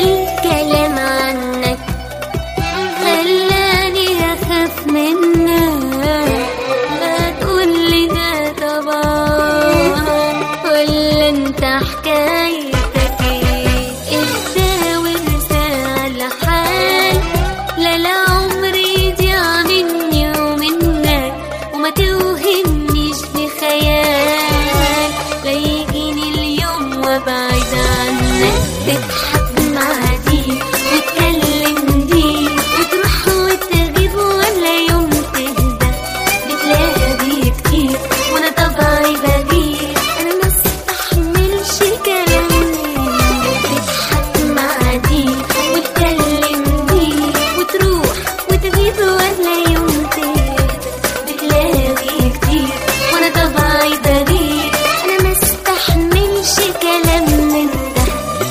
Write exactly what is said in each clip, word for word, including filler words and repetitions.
الكلام عنك خلاني أخاف منك. ما تقولي ده طبعا ولا انت حكايتك ايه؟ اهدى وارسى على حال، لا لا عمري يضيع مني ومنك، وما توهمنيش بخيال لا يجيني اليوم وابعد عنك. تضحك مع دي وتكلم دي وتروح وتغيب ولا يوم تهدى، بتلاقي دي كتير وانا طبعي بغير، انا ما استحملش كلام منك. تضحك مع دي وتكلم دي وتروح وتغيب ولا يوم تهدى، بتلاقي كتير وانا طبعي بغير، انا ما استحملش كلام من ده.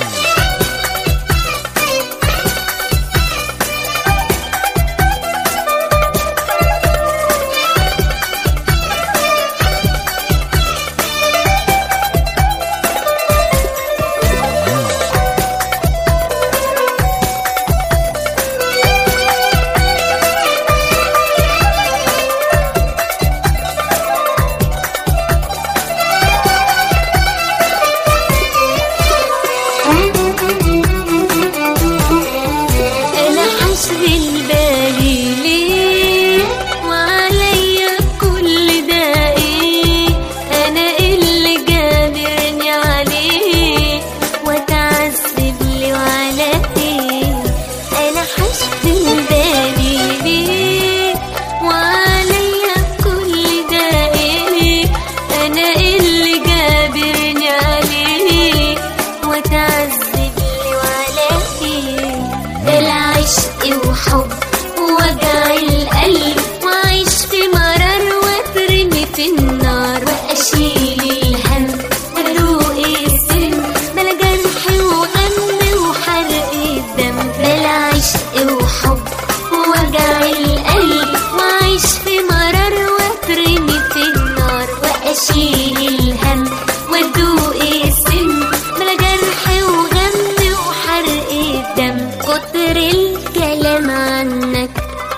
أشغل بالي ليه وعليا كل ده ايه؟ أنا اللي جابرني عليه وأتعذب لي وعلى ايه؟ أنا هشغل بالي ليه وعليا كل ده ايه؟ أنا اللي جابرني عليه وأتعذب لي وعلى ايه؟ العشق وحب ووجع القلب وعيش في مرار واترمي في النار واشيل الهم وروق السن بلا جرح وغم وحرق الدم. العشق وحب ووجع القلب وعيش في مرار واترمي في النار واشيل الهم وادوق السن بلا جرح وغم وحرق الدم. كتر الكلام عنك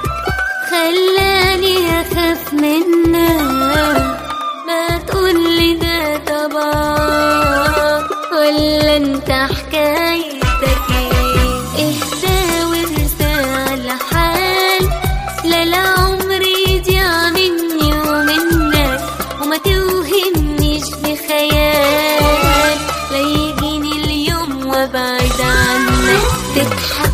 خلاني أخاف منك. ما تقولي ده طبعا ولا انت حكايتك ايه؟ اهدى وارسى على حال، لا لا عمري يضيع مني ومنك، وما توهمنيش بخيال لا يجيني اليوم وابعد عنك. تضحك